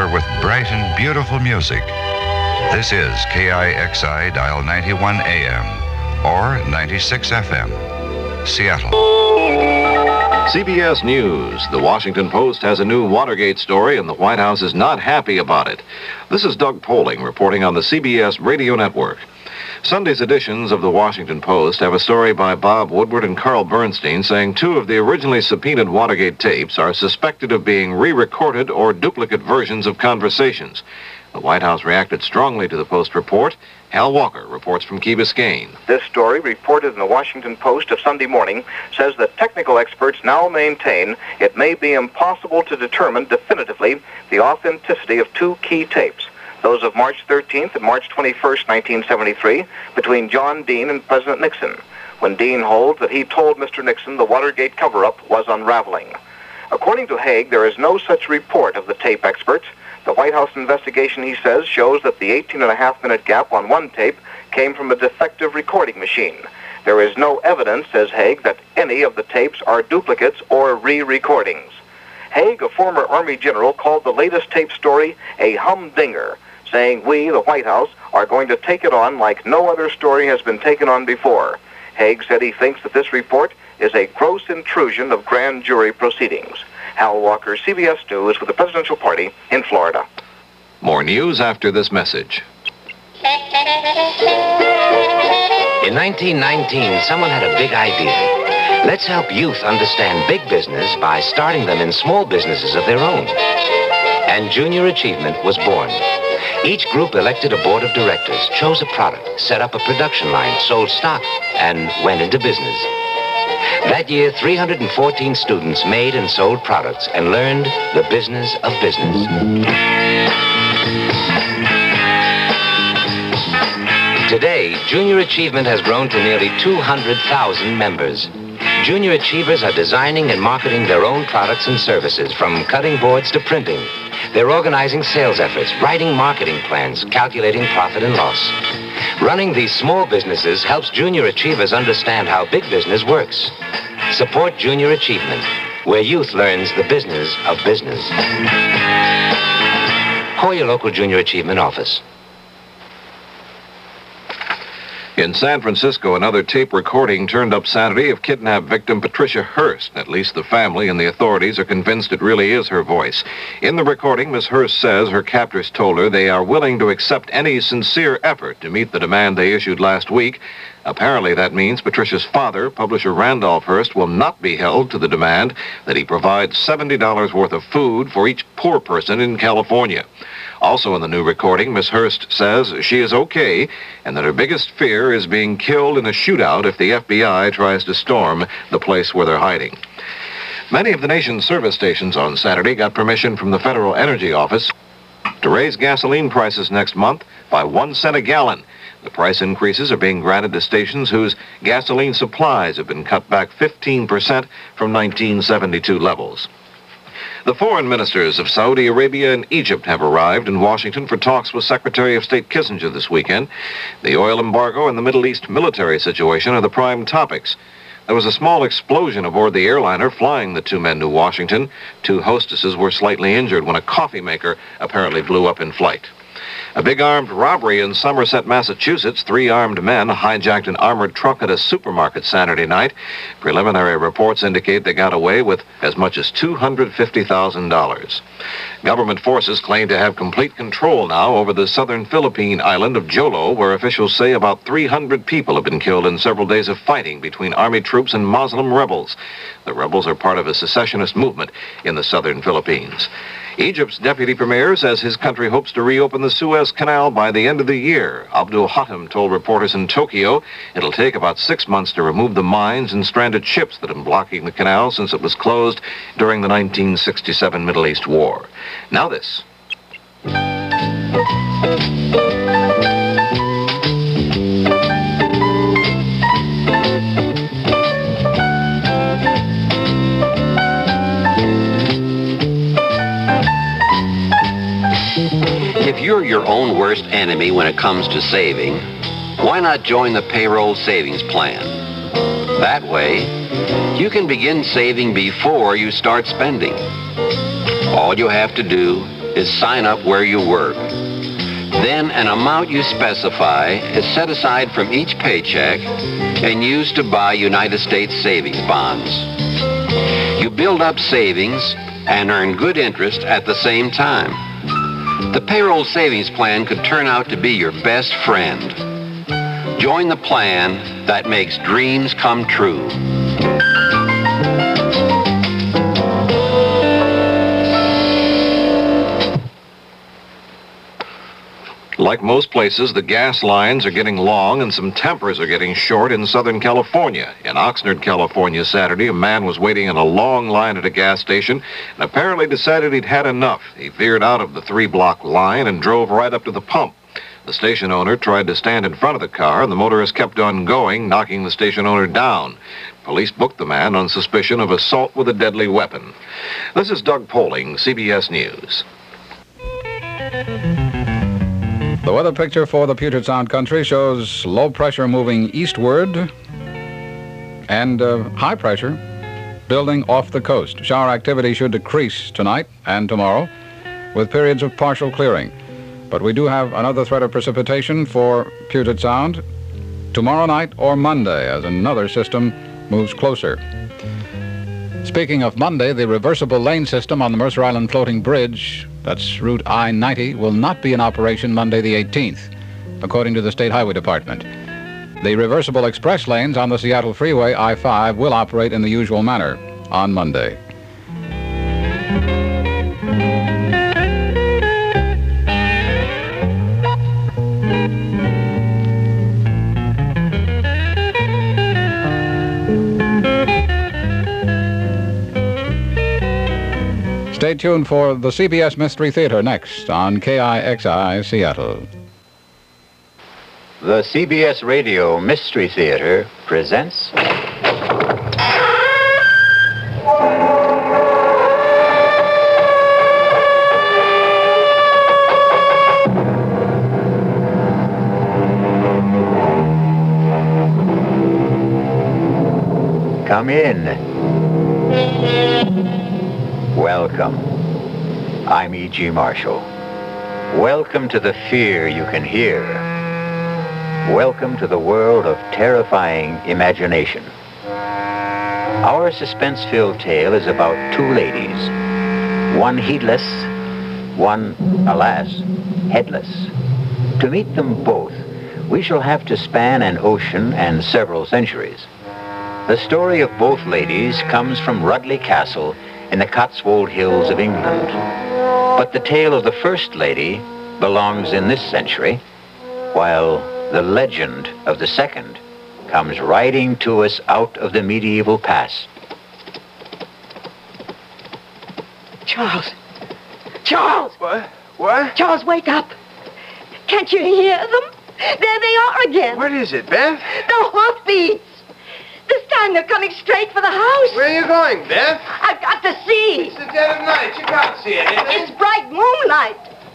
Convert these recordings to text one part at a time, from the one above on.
hour with bright and beautiful music. This is KIXI, dial 91 AM or 96 FM, Seattle. CBS News. The Washington Post has a new Watergate story, and the White House is not happy about it. This is Doug Poling reporting on the CBS Radio Network. Sunday's editions of the Washington Post have a story by Bob Woodward and Carl Bernstein saying two of the originally subpoenaed Watergate tapes are suspected of being re-recorded or duplicate versions of conversations. The White House reacted strongly to the Post report. Hal Walker reports from Key Biscayne. This story, reported in the Washington Post of Sunday morning, says that technical experts now maintain it may be impossible to determine definitively the authenticity of two key tapes, those of March 13th and March 21st, 1973, between John Dean and President Nixon, when Dean holds that he told Mr. Nixon the Watergate cover-up was unraveling. According to Haig, there is no such report of the tape experts. The White House investigation, he says, shows that the 18.5-minute gap on one tape came from a defective recording machine. There is no evidence, says Haig, that any of the tapes are duplicates or re-recordings. Haig, a former Army general, called the latest tape story a humdinger, saying we, the White House, are going to take it on like no other story has been taken on before. Haig said he thinks that this report is a gross intrusion of grand jury proceedings. Hal Walker, CBS News, with the presidential party in Florida. More news after this message. In 1919, someone had a big idea. Let's help youth understand big business by starting them in small businesses of their own. And Junior Achievement was born. Each group elected a board of directors, chose a product, set up a production line, sold stock, and went into business. That year, 314 students made and sold products and learned the business of business. Today, Junior Achievement has grown to nearly 200,000 members. Junior Achievers are designing and marketing their own products and services, from cutting boards to printing. They're organizing sales efforts, writing marketing plans, calculating profit and loss. Running these small businesses helps Junior Achievers understand how big business works. Support Junior Achievement, where youth learns the business of business. Call your local Junior Achievement office. In San Francisco, another tape recording turned up Saturday of kidnapped victim Patricia Hearst. At least the family and the authorities are convinced it really is her voice. In the recording, Ms. Hearst says her captors told her they are willing to accept any sincere effort to meet the demand they issued last week. Apparently, that means Patricia's father, publisher Randolph Hearst, will not be held to the demand that he provides $70 worth of food for each poor person in California. Also in the new recording, Ms. Hearst says she is okay and that her biggest fear is being killed in a shootout if the FBI tries to storm the place where they're hiding. Many of the nation's service stations on Saturday got permission from the Federal Energy Office to raise gasoline prices next month by 1 cent a gallon. The price increases are being granted to stations whose gasoline supplies have been cut back 15% from 1972 levels. The foreign ministers of Saudi Arabia and Egypt have arrived in Washington for talks with Secretary of State Kissinger this weekend. The oil embargo and the Middle East military situation are the prime topics. There was a small explosion aboard the airliner flying the two men to Washington. Two hostesses were slightly injured when a coffee maker apparently blew up in flight. A big armed robbery in Somerset, Massachusetts. 3 armed men hijacked an armored truck at a supermarket Saturday night. Preliminary reports indicate they got away with as much as $250,000. Government forces claim to have complete control now over the southern Philippine island of Jolo, where officials say about 300 people have been killed in several days of fighting between army troops and Muslim rebels. The rebels are part of a secessionist movement in the southern Philippines. Egypt's deputy premier says his country hopes to reopen the Suez Canal by the end of the year. Abdul Hatem told reporters in Tokyo it'll take about 6 months to remove the mines and stranded ships that have been blocking the canal since it was closed during the 1967 Middle East War. Now this. If you're your own worst enemy when it comes to saving, why not join the payroll savings plan? That way, you can begin saving before you start spending. All you have to do is sign up where you work. Then an amount you specify is set aside from each paycheck and used to buy United States savings bonds. You build up savings and earn good interest at the same time. The payroll savings plan could turn out to be your best friend. Join the plan that makes dreams come true. Like most places, the gas lines are getting long and some tempers are getting short in Southern California. In Oxnard, California, Saturday, a man was waiting in a long line at a gas station and apparently decided he'd had enough. He veered out of the 3-block line and drove right up to the pump. The station owner tried to stand in front of the car, and the motorist kept on going, knocking the station owner down. Police booked the man on suspicion of assault with a deadly weapon. This is Doug Poling, CBS News. The weather picture for the Puget Sound country shows low pressure moving eastward and high pressure building off the coast. Shower activity should decrease tonight and tomorrow with periods of partial clearing. But we do have another threat of precipitation for Puget Sound tomorrow night or Monday as another system moves closer. Speaking of Monday, the reversible lane system on the Mercer Island Floating Bridge, that's Route I-90, will not be in operation Monday the 18th, according to the State Highway Department. The reversible express lanes on the Seattle Freeway, I-5, will operate in the usual manner on Monday. Stay tuned for the CBS Mystery Theater next on KIXI Seattle. The CBS Radio Mystery Theater presents... Come in. Welcome. I'm E.G. Marshall. Welcome to the fear you can hear. Welcome to the world of terrifying imagination. Our suspense-filled tale is about two ladies, one heedless, one, alas, headless. To meet them both, we shall have to span an ocean and several centuries. The story of both ladies comes from Rudley Castle in the Cotswold Hills of England. But the tale of the first lady belongs in this century, while the legend of the second comes riding to us out of the medieval past. Charles! Charles! What? Charles, wake up! Can't you hear them? There they are again! What is it, Beth? The hoofbeats! This time they're coming straight for the house. Where are you going, Beth? I've got to see. It's the dead of night. You can't see anything. It's bright moonlight.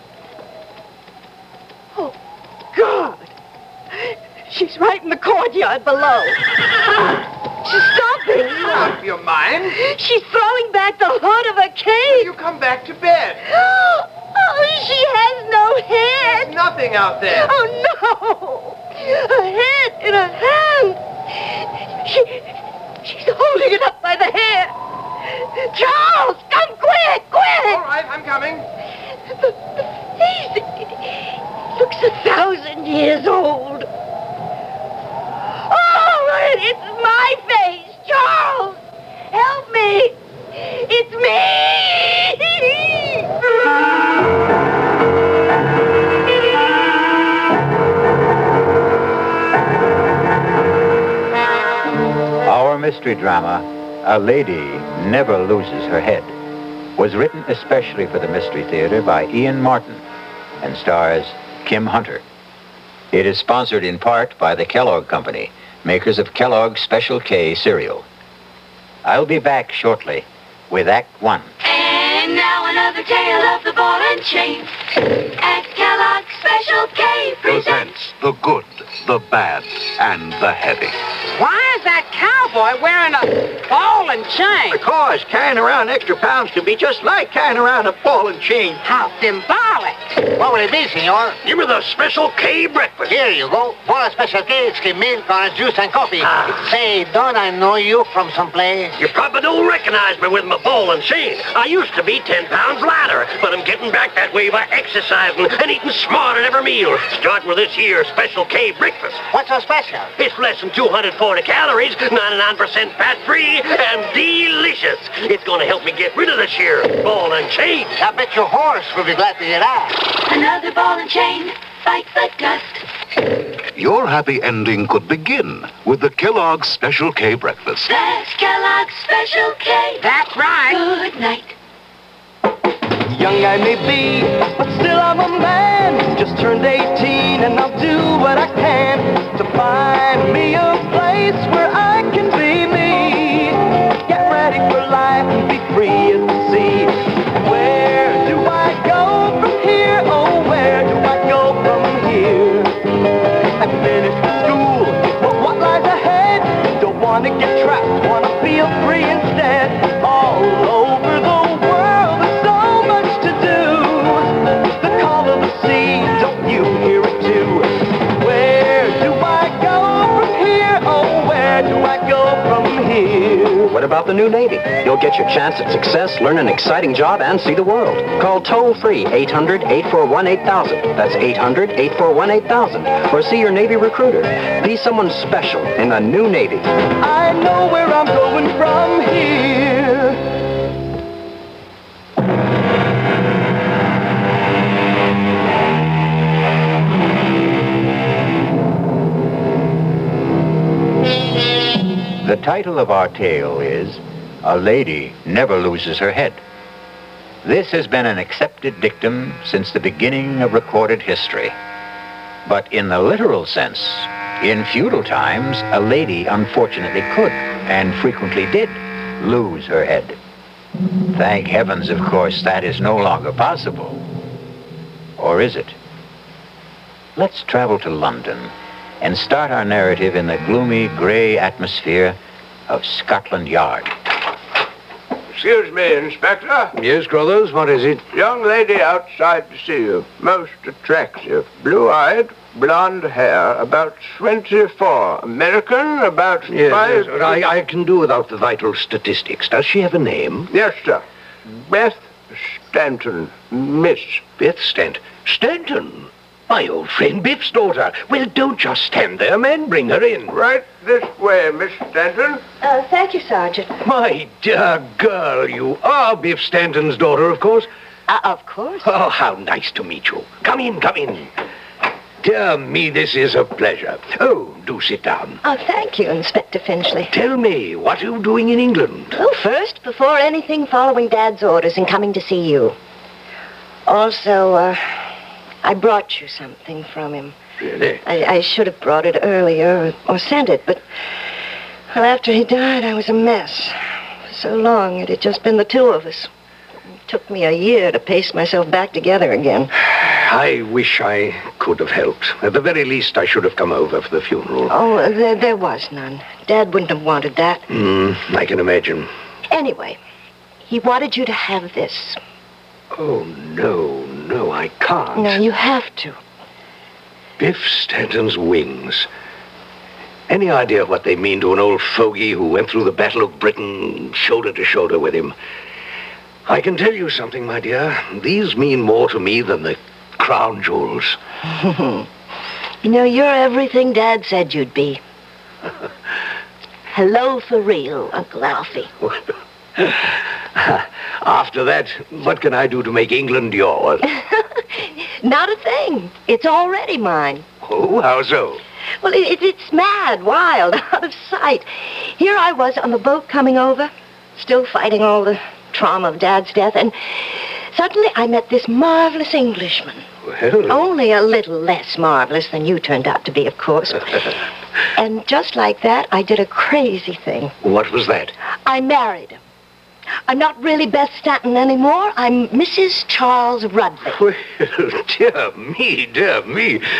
Oh, God. She's right in the courtyard below. She's stopping. Out of your mind. She's throwing back the hood of her cape. You come back to bed. Oh, she has no head. There's nothing out there. Oh, no. A head in her hand. She's holding it up by the hair. Charles, come quick! All right, I'm coming. The face, it looks 1,000 years old. Oh, it's my face, Charles! Help me! It's me! Our mystery drama, A Lady Never Loses Her Head, was written especially for the Mystery Theater by Ian Martin and stars Kim Hunter. It is sponsored in part by the Kellogg Company, makers of Kellogg's Special K cereal. I'll be back shortly with Act One. And now another tale of the ball and chain. At Kellogg's Special K presents The good, the bad, and the heavy. Why is that cow cowboy wearing a ball and chain. Because carrying around extra pounds can be just like carrying around a ball and chain. How symbolic. What will it be, senor? Give me the Special K breakfast. Here you go. For a special case, milk, orange juice, and coffee. Say, don't I know you from someplace? You probably don't recognize me with my ball and chain. I used to be 10 pounds lighter, but I'm getting back that way by exercising and eating smart at every meal. Starting with this here Special K breakfast. What's so special? It's less than 240 calories, 99% fat-free, and delicious. It's going to help me get rid of this here ball and chain. I bet your horse will be glad to hear that. Another ball and chain. Fight the dust. Your happy ending could begin with the Kellogg's Special K breakfast. That's Kellogg's Special K. That's right. Good night. Young I may be, but still I'm a man. Just turned 18 and I'll do what I can to find me a place where I can be me. Get ready for life and be free as the sea. Where do I go from here? Oh, where do I go from here? I finished school, but what lies ahead? Don't want to get trapped, want to feel free instead. All over the world there's so much to do. The call of the sea, don't you hear it too? Where do I go from here? Oh, where do I go from here? What about the new Navy? You'll get your chance at success, learn an exciting job, and see the world. Call toll-free 800-841-8000. That's 800-841-8000. Or see your Navy recruiter. Be someone special in the new Navy. I know where I'm going from here. The title of our tale is A Lady Never Loses Her Head. This has been an accepted dictum since the beginning of recorded history. But in the literal sense, in feudal times, a lady unfortunately could, and frequently did, lose her head. Thank heavens, of course, that is no longer possible. Or is it? Let's travel to London and start our narrative in the gloomy, gray atmosphere of Scotland Yard. Excuse me, Inspector. Yes, Crothers, what is it? Young lady outside to see you. Most attractive. Blue-eyed, blonde hair, about 24. American, about 5... Yes, I can do without the vital statistics. Does she have a name? Yes, sir. Beth Stanton, Miss. Beth Stanton? Stanton? My old friend Biff's daughter. Well, don't just stand there, man. Bring her in. Right this way, Miss Stanton. Thank you, Sergeant. My dear girl, you are Biff Stanton's daughter, of course? Of course. Oh, how nice to meet you. Come in, come in. Dear me, this is a pleasure. Oh, do sit down. Oh, thank you, Inspector Finchley. Tell me, what are you doing in England? Well, first, before anything, following Dad's orders and coming to see you. Also, I brought you something from him. Really? I should have brought it earlier or sent it, but well, after he died, I was a mess. For so long, it had just been the two of us. It took me a year to pace myself back together again. I wish I could have helped. At the very least, I should have come over for the funeral. Oh, there was none. Dad wouldn't have wanted that. I can imagine. Anyway, he wanted you to have this. Oh, no, I can't. No, you have to. Biff Stanton's wings. Any idea what they mean to an old fogey who went through the Battle of Britain shoulder to shoulder with him? I can tell you something, my dear. These mean more to me than the crown jewels. You know, you're everything Dad said you'd be. Hello for real, Uncle Alfie. After that, what can I do to make England yours? Not a thing. It's already mine. Oh, how so? Well, it's mad, wild, out of sight. Here I was on the boat coming over, still fighting all the trauma of Dad's death, and suddenly I met this marvelous Englishman. Well... Only a little less marvelous than you turned out to be, of course. And just like that, I did a crazy thing. What was that? I married him. I'm not really Beth Stanton anymore. I'm Mrs. Charles Rudley. Well, dear me.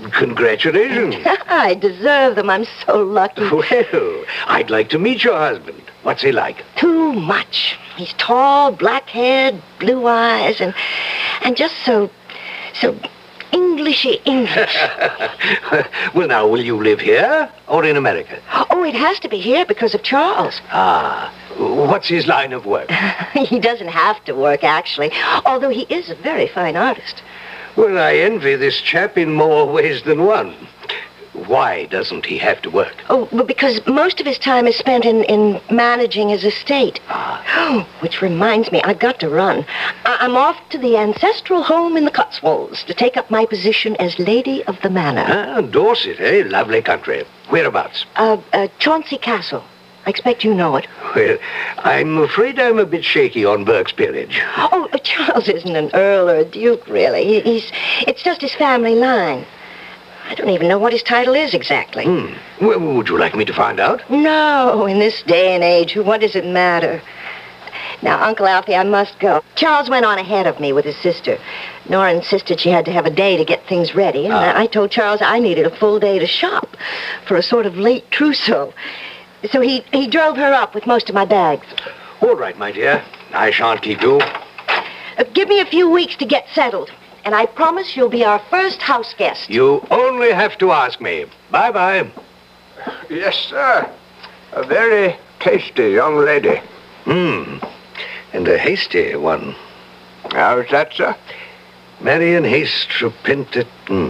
Congratulations. I deserve them. I'm so lucky. Well, I'd like to meet your husband. What's he like? Too much. He's tall, black-haired, blue eyes, and just so Englishy English. Well, now, will you live here or in America? Oh, it has to be here because of Charles. Ah, what's his line of work? He doesn't have to work, actually, although he is a very fine artist. Well, I envy this chap in more ways than one. Why doesn't he have to work? Oh, well, because most of his time is spent in managing his estate. Oh, which reminds me, I've got to run. I'm off to the ancestral home in the Cotswolds to take up my position as Lady of the Manor. Ah, Dorset, eh? Lovely country. Whereabouts? Chauncey Castle. I expect you know it. Well, I'm afraid I'm a bit shaky on Burke's peerage. Oh, Charles isn't an earl or a duke, really. It's just his family line. I don't even know what his title is exactly. Well, would you like me to find out? No, in this day and age, what does it matter? Now, Uncle Alfie, I must go. Charles went on ahead of me with his sister. Nora insisted she had to have a day to get things ready, and I told Charles I needed a full day to shop for a sort of late trousseau. So he drove her up with most of my bags. All right, my dear. I shan't keep you. Give me a few weeks to get settled. And I promise you'll be our first house guest. You only have to ask me. Bye-bye. Yes, sir. A very tasty young lady. And a hasty one. How's that, sir? Marion Haste repented.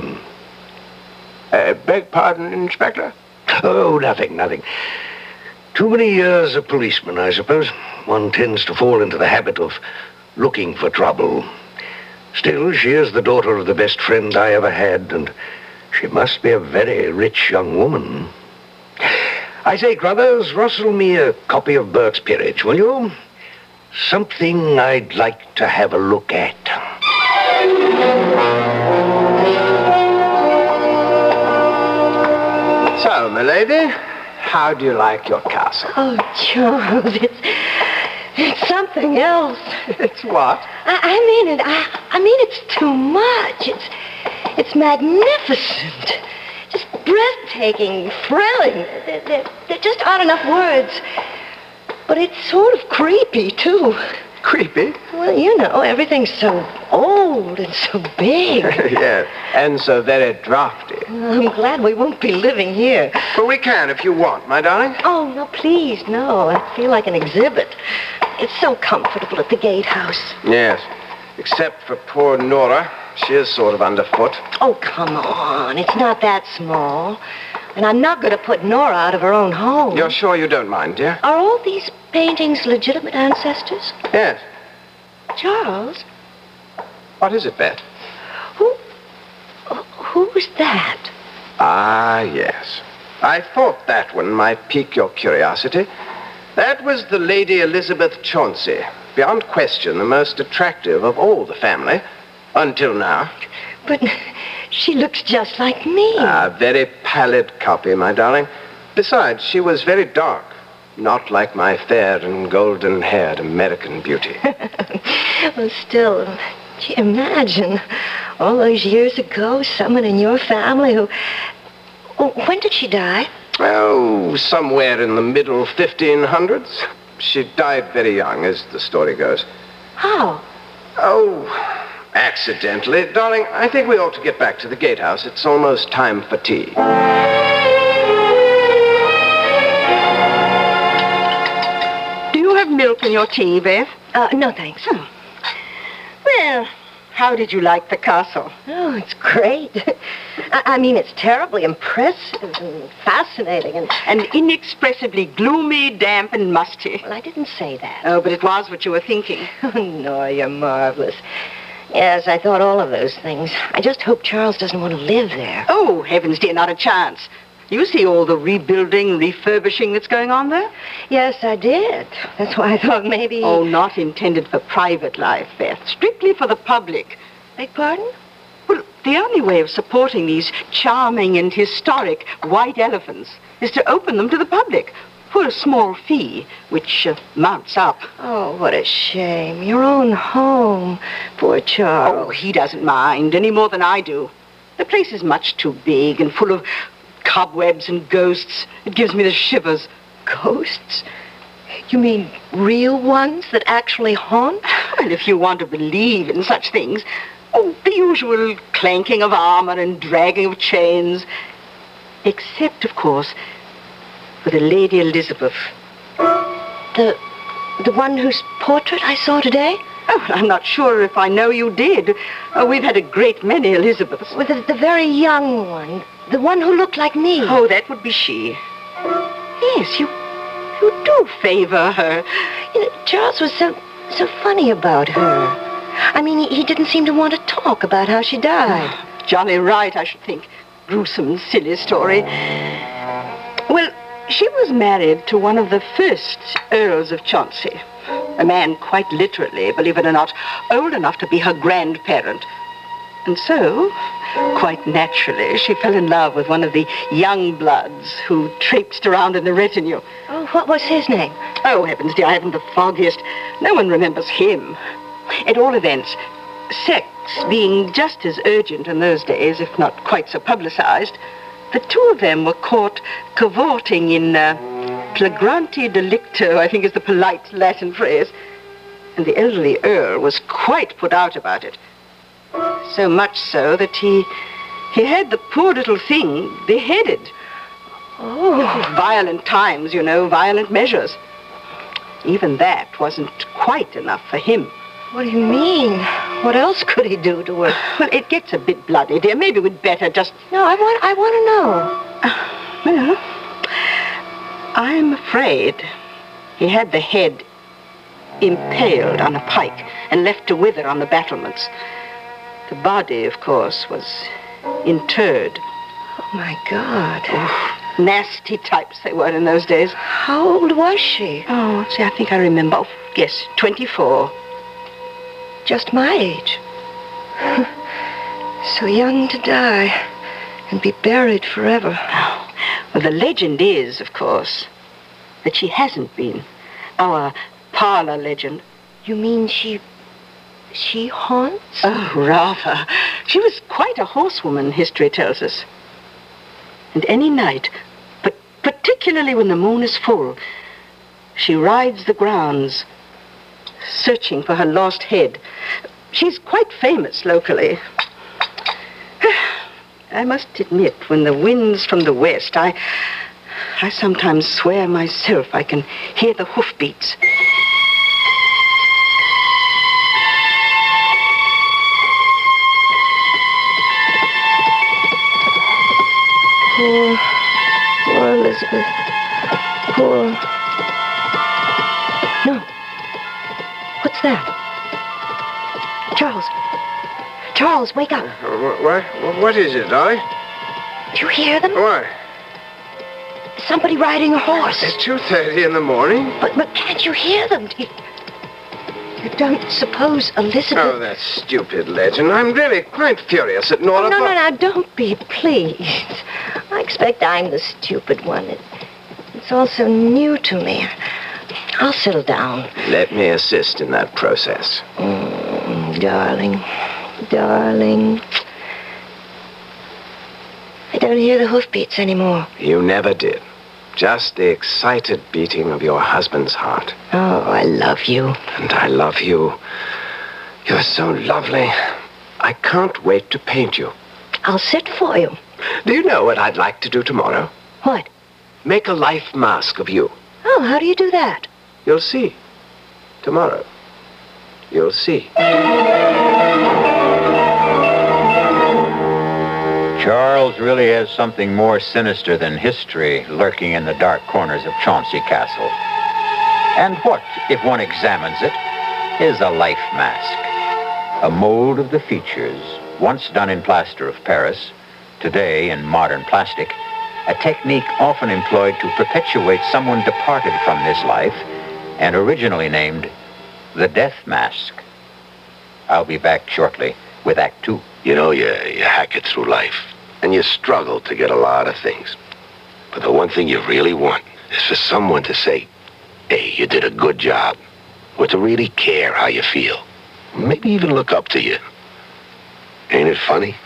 Beg pardon, Inspector? Oh, nothing. Too many years a policeman, I suppose. One tends to fall into the habit of looking for trouble. Still, she is the daughter of the best friend I ever had, and she must be a very rich young woman. I say, Crothers, rustle me a copy of Burke's Peerage, will you? Something I'd like to have a look at. So, milady, how do you like your castle? Oh, Charles, it's something else. It's what? I mean it. I mean it's too much. It's magnificent. Just breathtaking, thrilling. There just aren't enough words. But it's sort of creepy, too. Creepy? Well, you know, everything's so old and so big. Yes, and so very drafty. I'm glad we won't be living here. Well, we can if you want, my darling. Oh, no, please, no. I feel like an exhibit. It's so comfortable at the gatehouse. Yes, except for poor Nora. She is sort of underfoot. Oh, come on. It's not that small. And I'm not going to put Nora out of her own home. You're sure you don't mind, dear? Are all these paintings legitimate ancestors? Yes. Charles? What is it, Beth? Who's that? Ah, yes. I thought that one might pique your curiosity. That was the Lady Elizabeth Chauncey. Beyond question, the most attractive of all the family. Until now. But she looks just like me. A very pallid copy, my darling. Besides, she was very dark. Not like my fair and golden-haired American beauty. Well, still, do you imagine all those years ago, someone in your family who... Oh, when did she die? Oh, somewhere in the middle 1500s. She died very young, as the story goes. How? Oh... accidentally. Darling, I think we ought to get back to the gatehouse. It's almost time for tea. Do you have milk in your tea, Beth? No, thanks. Oh. Well, how did you like the castle? Oh, it's great. I mean, it's terribly impressive and fascinating and inexpressibly gloomy, damp, and musty. Well, I didn't say that. Oh, but it was what you were thinking. Oh, no, you're marvelous. Yes, I thought all of those things. I just hope Charles doesn't want to live there. Oh, heavens, dear, not a chance. You see all the rebuilding, refurbishing that's going on there? Yes, I did. That's why I thought maybe... Oh, not intended for private life, Beth. Strictly for the public. Beg pardon? Well, the only way of supporting these charming and historic white elephants is to open them to the public for a small fee, which mounts up. Oh, what a shame. Your own home. Poor Charles. Oh, he doesn't mind any more than I do. The place is much too big and full of cobwebs and ghosts. It gives me the shivers. Ghosts? You mean real ones that actually haunt? Well, if you want to believe in such things. Oh, the usual clanking of armor and dragging of chains. Except, of course, for the Lady Elizabeth. The one whose portrait I saw today? Oh, I'm not sure if I know you did. We've had a great many Elizabeths. Well, the very young one. The one who looked like me. Oh, that would be she. Yes, you do favor her. You know, Charles was so funny about her. I mean, he didn't seem to want to talk about how she died. Jolly right, I should think. Gruesome, silly story. Well, she was married to one of the first Earls of Chauncey. A man quite literally, believe it or not, old enough to be her grandparent. And so, quite naturally, she fell in love with one of the young bloods who traipsed around in the retinue. Oh, what was his name? Oh, heavens, dear, I haven't the foggiest. No one remembers him. At all events, sex being just as urgent in those days, if not quite so publicized, the two of them were caught cavorting in flagrante delicto, I think is the polite Latin phrase. And the elderly Earl was quite put out about it. So much so that he had the poor little thing beheaded. Oh. Violent times, you know, violent measures. Even that wasn't quite enough for him. What do you mean? What else could he do to her? Well, it gets a bit bloody, dear. Maybe we'd better just... No, I want to know. Well, I'm afraid he had the head impaled on a pike and left to wither on the battlements. The body, of course, was interred. Oh, my God. Oh, nasty types they were in those days. How old was she? Oh, see, I think I remember. Oh, yes, 24. Just my age. So young to die and be buried forever. Oh, well, the legend is, of course, that she hasn't been. Our parlor legend. You mean she haunts? Oh, rather. She was quite a horsewoman, history tells us. And any night, but particularly when the moon is full, she rides the grounds, searching for her lost head. She's quite famous locally. I must admit, when the wind's from the west, I sometimes swear myself I can hear the hoofbeats. Poor Elizabeth. Poor... No. What's that? Charles, wake up. What is it, Dolly? Do you hear them? What? Somebody riding a horse. At 2:30 in the morning? But can't you hear them? You don't suppose Elizabeth... Oh, that stupid legend. I'm really quite furious at Nora... No, don't be, please. I expect I'm the stupid one. It's all so new to me. I'll settle down. Let me assist in that process. Darling. I don't hear the hoofbeats anymore. You never did. Just the excited beating of your husband's heart. Oh, I love you. And I love you. You're so lovely. I can't wait to paint you. I'll sit for you. Do you know what I'd like to do tomorrow? What? Make a life mask of you. Oh, how do you do that? You'll see. Tomorrow. You'll see. Charles really has something more sinister than history lurking in the dark corners of Chauncey Castle. And what, if one examines it, is a life mask? A mold of the features, once done in plaster of Paris, today in modern plastic, a technique often employed to perpetuate someone departed from this life and originally named the death mask. I'll be back shortly with Act Two. You know, you hack it through life, and you struggle to get a lot of things. But the one thing you really want is for someone to say, hey, you did a good job, or to really care how you feel. Maybe even look up to you. Ain't it funny?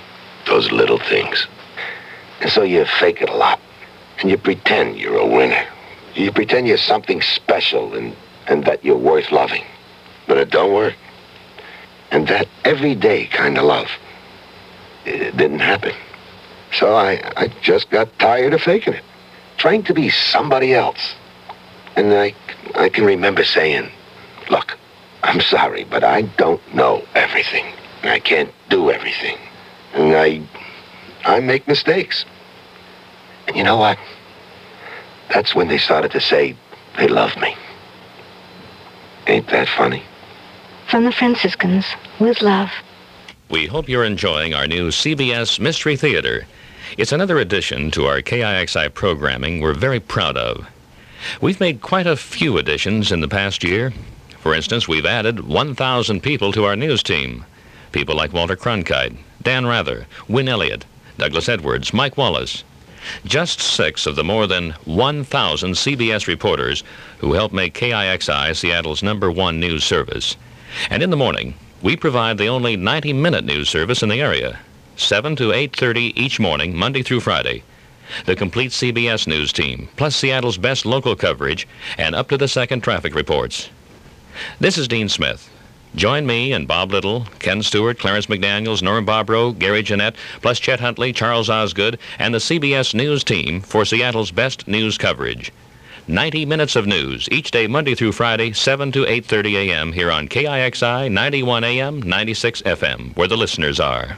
those little things. And so you fake it a lot. And you pretend you're a winner. You pretend you're something special and that you're worth loving. But it don't work. And that everyday kind of love, it didn't happen. So I just got tired of faking it. Trying to be somebody else. And I can remember saying, look, I'm sorry, but I don't know everything. And I can't do everything. And I make mistakes. And you know what? That's when they started to say they love me. Ain't that funny? From the Franciscans, with love. We hope you're enjoying our new CBS Mystery Theater. It's another addition to our KIXI programming we're very proud of. We've made quite a few additions in the past year. For instance, we've added 1,000 people to our news team. People like Walter Cronkite, Dan Rather, Win Elliott, Douglas Edwards, Mike Wallace. Just 6 of the more than 1,000 CBS reporters who help make KIXI Seattle's #1 news service. And in the morning, we provide the only 90-minute news service in the area, 7 to 8:30 each morning, Monday through Friday. The complete CBS news team, plus Seattle's best local coverage and up-to-the-second traffic reports. This is Dean Smith. Join me and Bob Little, Ken Stewart, Clarence McDaniels, Norm Bobrow, Gary Jeanette, plus Chet Huntley, Charles Osgood, and the CBS News team for Seattle's best news coverage. 90 minutes of news each day, Monday through Friday, 7 to 8:30 a.m. here on KIXI 91 AM, 96 FM, where the listeners are.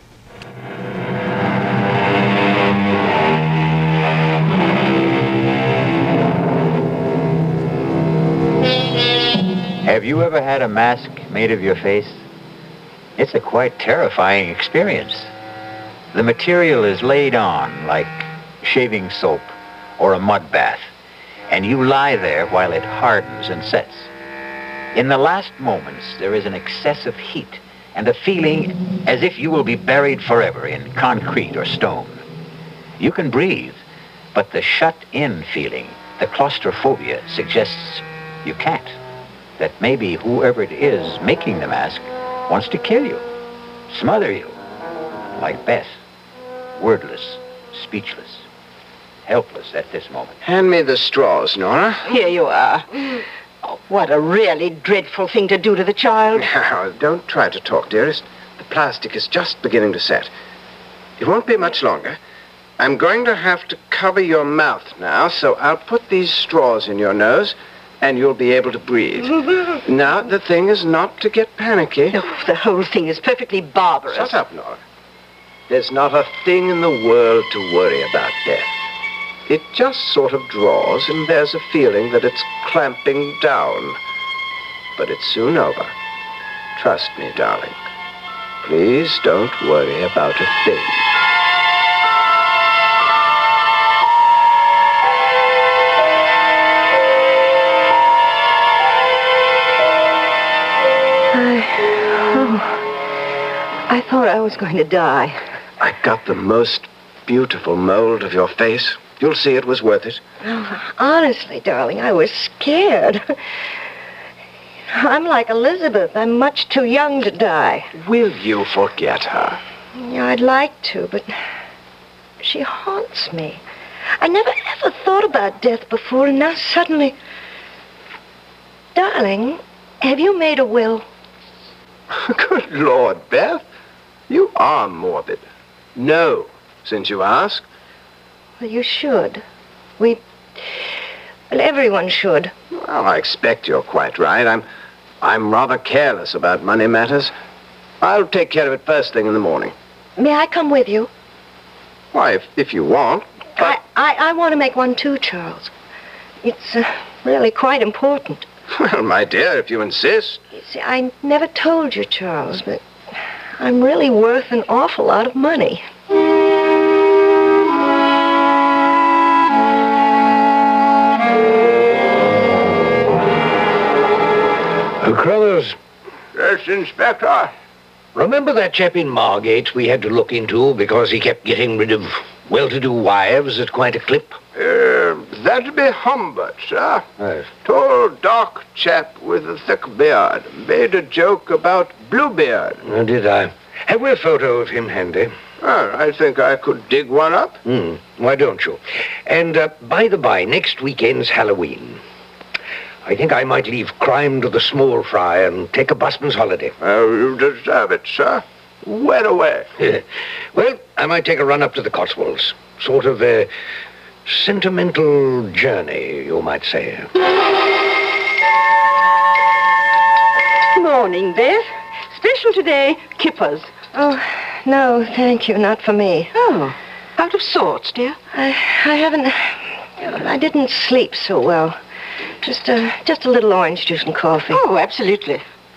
Have you ever had a mask made of your face? It's a quite terrifying experience. The material is laid on like shaving soap or a mud bath, and you lie there while it hardens and sets. In the last moments, there is an excessive heat and a feeling as if you will be buried forever in concrete or stone. You can breathe, but the shut-in feeling, the claustrophobia, suggests you can't. That maybe whoever it is making the mask wants to kill you, smother you, like Beth, wordless, speechless, helpless at this moment. Hand me the straws, Nora. Here you are. Oh, what a really dreadful thing to do to the child. Now, don't try to talk, dearest. The plastic is just beginning to set. It won't be much longer. I'm going to have to cover your mouth now, so I'll put these straws in your nose, and you'll be able to breathe. Now, the thing is not to get panicky. Oh, the whole thing is perfectly barbarous. Shut up, Nora. There's not a thing in the world to worry about, death. It just sort of draws, and there's a feeling that it's clamping down. But it's soon over. Trust me, darling. Please don't worry about a thing. I thought I was going to die. I got the most beautiful mold of your face. You'll see it was worth it. Oh, honestly, darling, I was scared. I'm like Elizabeth. I'm much too young to die. Will you forget her? Yeah, I'd like to, but she haunts me. I never ever thought about death before, and now suddenly... Darling, have you made a will? Good Lord, Beth. You are morbid. No, since you ask. Well, you should. Well, everyone should. Well, I expect you're quite right. I'm rather careless about money matters. I'll take care of it first thing in the morning. May I come with you? Why, if you want. But... I want to make one too, Charles. It's really quite important. Well, my dear, if you insist. You see, I never told you, Charles, but I'm really worth an awful lot of money. Crothers. Yes, Inspector. Remember that chap in Margate we had to look into because he kept getting rid of well-to-do wives at quite a clip? That'd be Humbert, sir. Yes. Tall, dark chap with a thick beard. Made a joke about Bluebeard. Oh, did I? Have we a photo of him handy? Well, I think I could dig one up. Why don't you? And by the by, next weekend's Halloween. I think I might leave crime to the small fry and take a busman's holiday. You deserve it, sir. Well away. Well, I might take a run up to the Cotswolds. Sort of a sentimental journey, you might say. Morning, Beth. Special today, kippers. Oh, no, thank you, not for me. Oh, out of sorts, dear? I didn't sleep so well. Just a little orange juice and coffee. Oh, absolutely.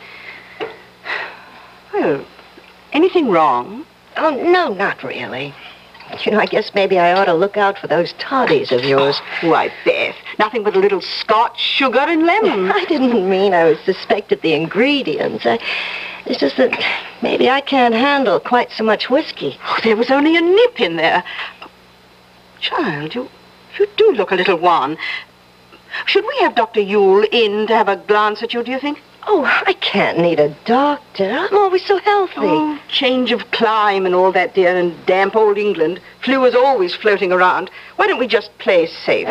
Well, anything wrong? Oh, no, not really. You know, I guess maybe I ought to look out for those toddies of yours. Why, Beth, nothing but a little Scotch, sugar, and lemon. I didn't mean I suspected the ingredients. It's just that maybe I can't handle quite so much whiskey. Oh, there was only a nip in there. Child, you do look a little wan. Should we have Dr. Yule in to have a glance at you, do you think? Oh, I can't need a doctor. I'm always so healthy. Oh, change of clime and all that, dear, and damp old England. Flu is always floating around. Why don't we just play safe?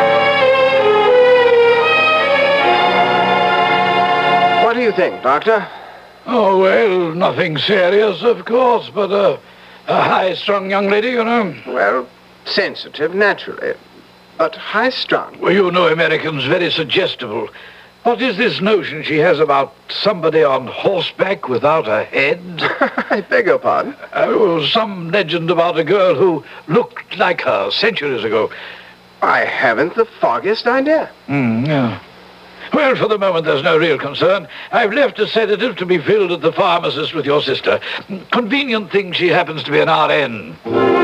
What do you think, Doctor? Oh, well, nothing serious, of course, but a high-strung young lady, you know. Well, sensitive, naturally, but high-strung. Well, you know Americans, very suggestible. What is this notion she has about somebody on horseback without a head? I beg your pardon? Some legend about a girl who looked like her centuries ago. I haven't the foggiest idea. Yeah. Well, for the moment, there's no real concern. I've left a sedative to be filled at the pharmacist with your sister. Convenient thing she happens to be an RN.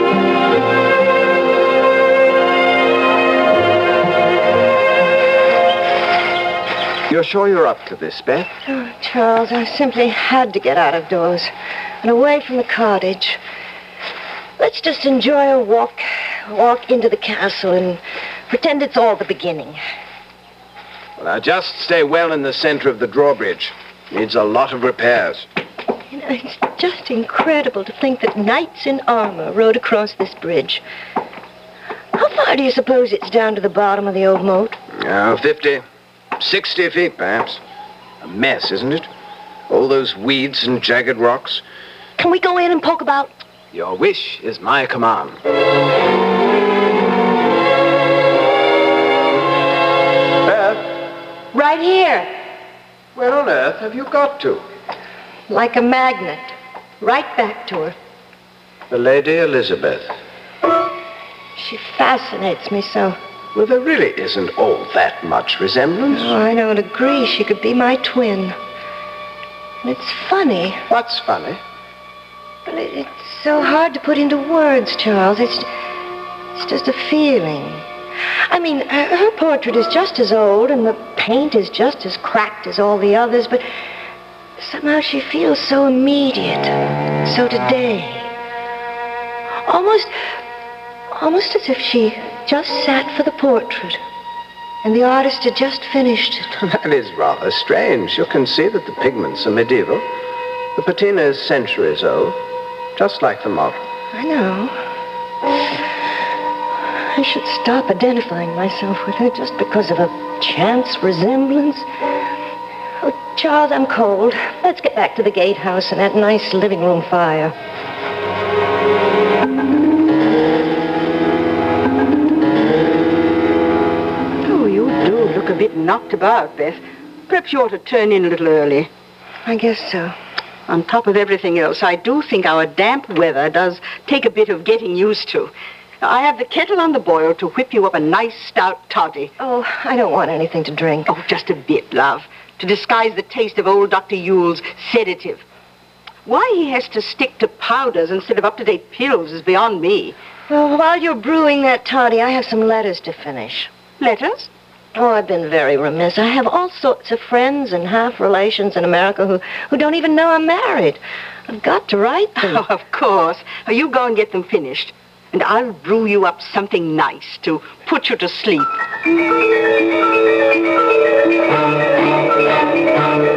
You're sure you're up to this, Beth? Oh, Charles, I simply had to get out of doors and away from the cottage. Let's just enjoy a walk into the castle and pretend it's all the beginning. Well, now, just stay well in the center of the drawbridge. Needs a lot of repairs. You know, it's just incredible to think that knights in armor rode across this bridge. How far do you suppose it's down to the bottom of the old moat? 50, 60 feet, perhaps. A mess, isn't it? All those weeds and jagged rocks. Can we go in and poke about? Your wish is my command. Beth? Right here. Where on earth have you got to? Like a magnet. Right back to her. The Lady Elizabeth. She fascinates me so. Well, there really isn't all that much resemblance. Oh, I don't agree. She could be my twin. And it's funny. What's funny? Well, it's so hard to put into words, Charles. It's just a feeling. I mean, her portrait is just as old, and the paint is just as cracked as all the others, but somehow she feels so immediate, so today. Almost as if she just sat for the portrait, and the artist had just finished it. That is rather strange. You can see that the pigments are medieval. The patina is centuries old, just like the model. I know. I should stop identifying myself with her just because of a chance resemblance. Oh, Charles, I'm cold. Let's get back to the gatehouse and that nice living room fire. A bit knocked about, Beth. Perhaps you ought to turn in a little early. I guess so. On top of everything else, I do think our damp weather does take a bit of getting used to. I have the kettle on the boil to whip you up a nice stout toddy. Oh, I don't want anything to drink. Oh, just a bit, love, to disguise the taste of old Dr. Yule's sedative. Why he has to stick to powders instead of up-to-date pills is beyond me. Well, while you're brewing that toddy, I have some letters to finish. Letters? Oh, I've been very remiss. I have all sorts of friends and half-relations in America who don't even know I'm married. I've got to write them. Oh, of course. You go and get them finished. And I'll brew you up something nice to put you to sleep.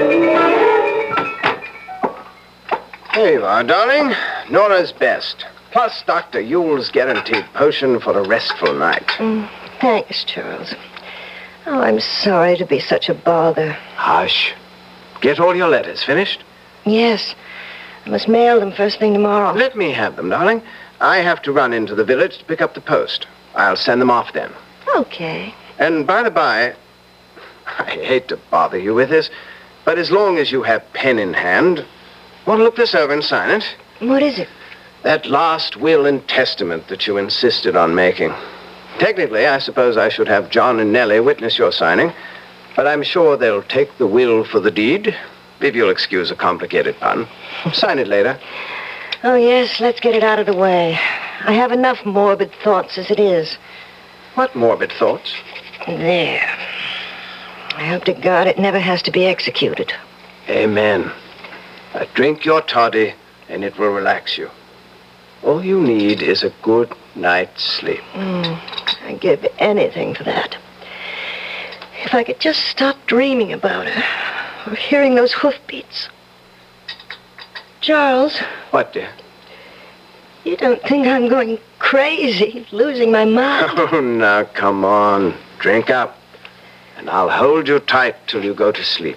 There you are, darling. Nora's best. plus Dr. Yule's guaranteed potion for a restful night. Thanks, Charles. Oh, I'm sorry to be such a bother. Hush. Get all your letters finished? Yes. I must mail them first thing tomorrow. Let me have them, darling. I have to run into the village to pick up the post. I'll send them off then. Okay. And by the by, I hate to bother you with this, but as long as you have pen in hand, want to look this over and sign it? What is it? That last will and testament that you insisted on making. Technically, I suppose I should have John and Nellie witness your signing, but I'm sure they'll take the will for the deed, if you'll excuse a complicated pun. Sign it later. Oh, yes, let's get it out of the way. I have enough morbid thoughts as it is. What morbid thoughts? There. I hope to God it never has to be executed. Amen. Drink your toddy, and it will relax you. All you need is a good night's sleep. I'd give anything for that. If I could just stop dreaming about her, or hearing those hoofbeats. Charles. What, dear? You don't think I'm going crazy, losing my mind? Oh, now, come on. Drink up. And I'll hold you tight till you go to sleep.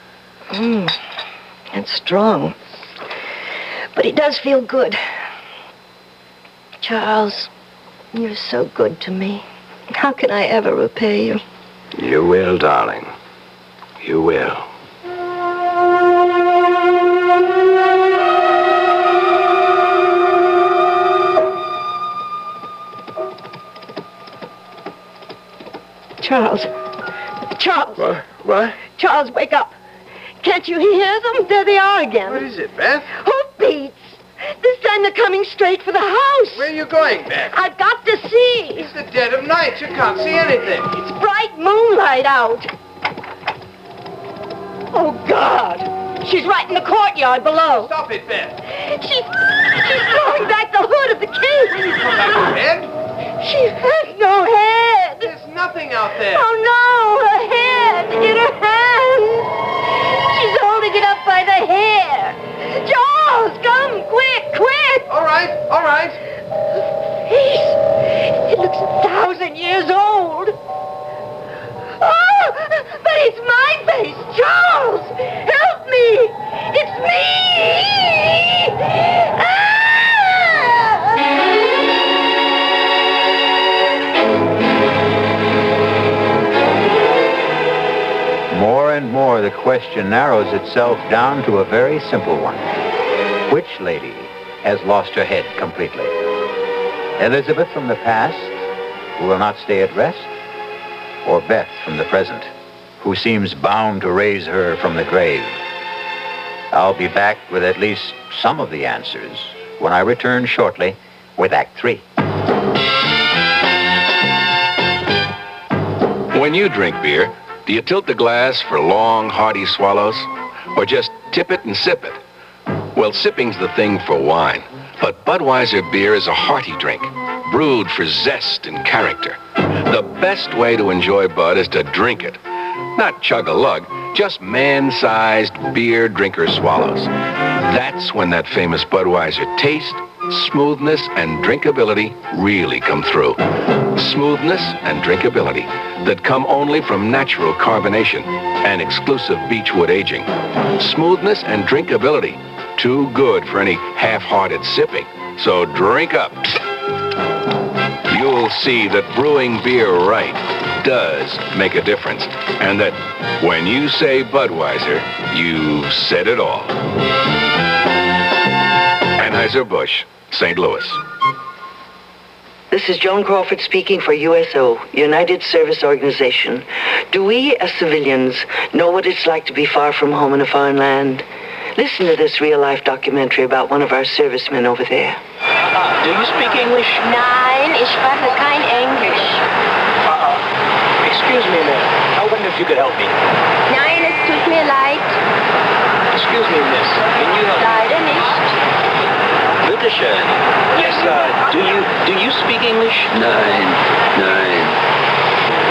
It's strong. But it does feel good. Charles, you're so good to me. How can I ever repay you? You will, darling. You will. Charles. Charles. What? Charles, wake up. Can't you hear them? There they are again. What is it, Beth? Hoofbeats. This time they're coming straight for the house. Where are you going, Beth? I've got to see. It's the dead of night. You can't see anything. It's bright moonlight out. Oh, God. She's right in the courtyard below. Stop it, Beth. She's throwing back the hood of the case. Can you throw back her head? She has no head. There's nothing out there. Oh, no. Her head in her hand. She's holding it up by the hair. Charles, come, quick. All right. Face. It looks 1,000 years old. Oh, but it's my face. Charles, help me. It's me. More and more, the question narrows itself down to a very simple one. Which lady has lost her head completely? Elizabeth from the past, who will not stay at rest? Or Beth from the present, who seems bound to raise her from the grave? I'll be back with at least some of the answers when I return shortly with Act 3. When you drink beer, do you tilt the glass for long, hearty swallows? Or just tip it and sip it? Well, sipping's the thing for wine. But Budweiser beer is a hearty drink, brewed for zest and character. The best way to enjoy Bud is to drink it. Not chug-a-lug, just man-sized beer drinker swallows. That's when that famous Budweiser taste, smoothness, and drinkability really come through. Smoothness and drinkability that come only from natural carbonation and exclusive beechwood aging. Smoothness and drinkability, too good for any half-hearted sipping. So drink up. You'll see that brewing beer right does make a difference, and that when you say Budweiser, you've said it all. Anheuser-Busch, St. Louis. This is Joan Crawford speaking for USO, United Service Organization. Do we, as civilians, know what it's like to be far from home in a foreign land? Listen to this real-life documentary about one of our servicemen over there. Do you speak English? Nein, ich spreche kein Englisch. Excuse me a minute. I wonder if you could help me. Nein, es tut mir leid. Excuse me, miss. Can you help me? Leider nicht. Bitte schön. Yes, do you speak English? Nein.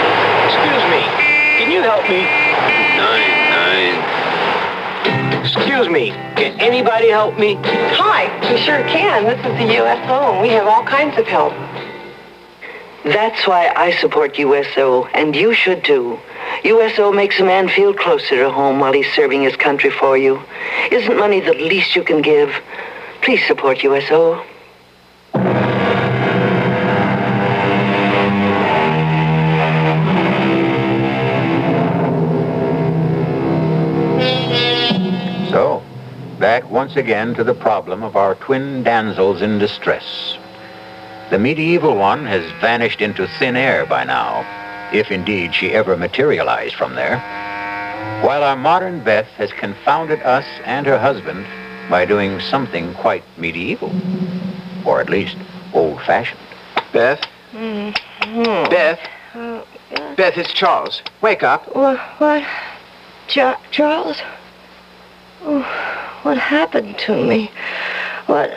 Excuse me. Can you help me? Nein. Excuse Excuse me, can anybody help me? Hi, we sure can. This is the USO, and we have all kinds of help. That's why I support USO, and you should too. USO makes a man feel closer to home while he's serving his country for you. Isn't money the least you can give? Please support USO. So, back once again to the problem of our twin damsels in distress. The medieval one has vanished into thin air by now, if indeed she ever materialized from there, while our modern Beth has confounded us and her husband by doing something quite medieval, or at least old-fashioned. Beth? Beth? Beth, it's Charles. Wake up. What? Charles? Oh, what happened to me? What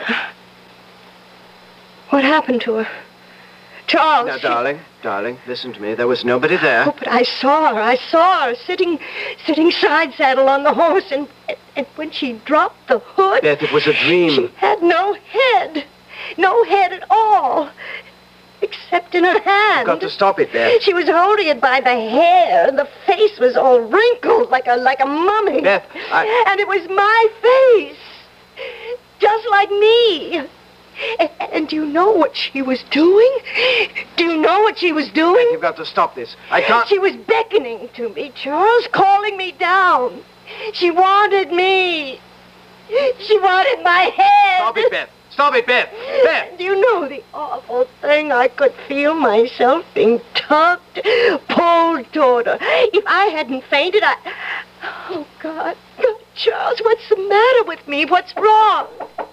happened to her? Charles! Now, darling, listen to me. There was nobody there. Oh, but I saw her sitting side saddle on the horse, and when she dropped the hood... Beth, it was a dream. She had no head at all, except in her hand. You've got to stop it, Beth. She was holding it by the hair, and the face was all wrinkled like a mummy. Beth, And it was my face, just like me. And do you know what she was doing? Do you know what she was doing? You've got to stop this. I can't... She was beckoning to me, Charles, calling me down. She wanted me. She wanted my head. Stop it, Beth. Stop it, Beth. Beth! Do you know the awful thing? I could feel myself being tugged, pulled toward her. If I hadn't fainted, Oh, God, Charles, what's the matter with me? What's wrong?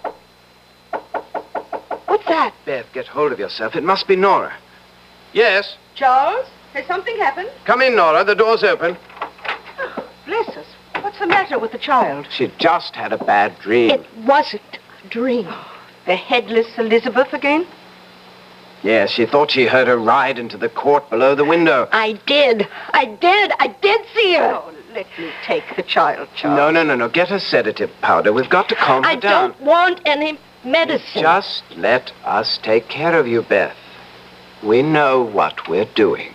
What's that? Beth, get hold of yourself. It must be Nora. Yes? Charles, has something happened? Come in, Nora. The door's open. Oh, bless us. What's the matter with the child? She just had a bad dream. It wasn't a dream. The headless Elizabeth again? Yes, she thought she heard her ride into the court below the window. I did see her. Oh, let me take the child, Charles. No. Get her sedative powder. We've got to calm her down. I don't want any medicine. Just let us take care of you, Beth. We know what we're doing.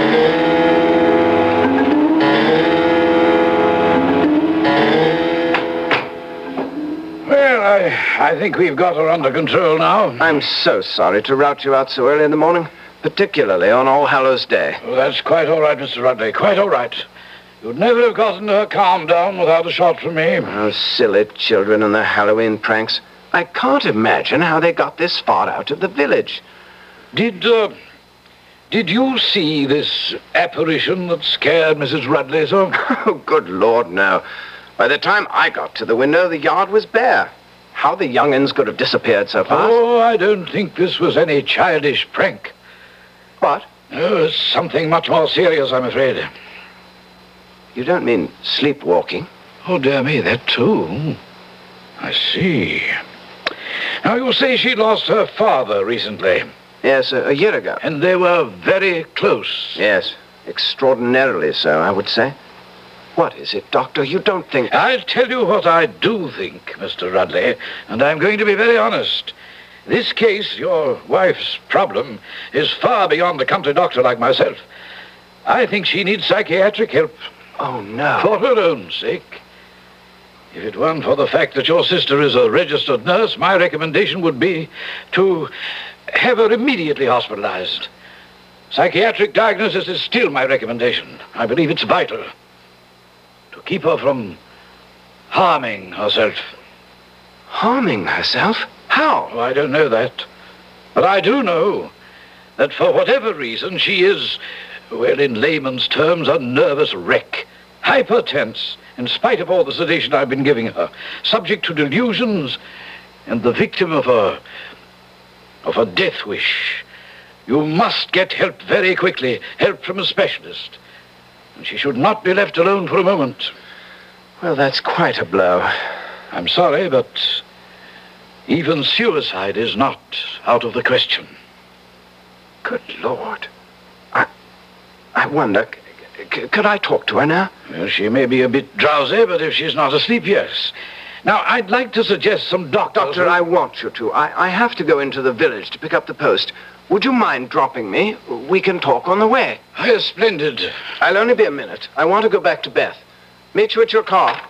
Well, I think we've got her under control now. I'm so sorry to rout you out so early in the morning, particularly on All Hallows Day. Oh, that's quite all right, Mr. Rudley, quite all right. You'd never have gotten her calmed down without a shot from me. Oh, silly children and their Halloween pranks. I can't imagine how they got this far out of the village. Did you see this apparition that scared Mrs. Rudley so? Oh, good Lord, no. By the time I got to the window, the yard was bare. How the young'uns could have disappeared so fast? Oh, I don't think this was any childish prank. What? Oh, it's something much more serious, I'm afraid. You don't mean sleepwalking? Oh, dear me, that too. I see. Now, you say she lost her father recently. Yes, a year ago. And they were very close. Yes, extraordinarily so, I would say. What is it, Doctor? You don't think... I'll tell you what I do think, Mr. Rudley, and I'm going to be very honest. This case, your wife's problem, is far beyond a country doctor like myself. I think she needs psychiatric help. Oh, no. For her own sake. If it weren't for the fact that your sister is a registered nurse, my recommendation would be to have her immediately hospitalized. Psychiatric diagnosis is still my recommendation. I believe it's vital to keep her from harming herself. Harming herself? How? Oh, I don't know that. But I do know that for whatever reason she is, well, in layman's terms, a nervous wreck. Hypertense, in spite of all the sedation I've been giving her. Subject to delusions and the victim of a death wish. You must get help very quickly. Help from a specialist. And she should not be left alone for a moment. Well, that's quite a blow. I'm sorry, but even suicide is not out of the question. Good Lord. I wonder, could I talk to her now? Well, she may be a bit drowsy, but if she's not asleep, yes. Now, I'd like to suggest some doctors... Doctor, I want you to. I have to go into the village to pick up the post. Would you mind dropping me? We can talk on the way. Yes, splendid. I'll only be a minute. I want to go back to Beth. Meet you at your car.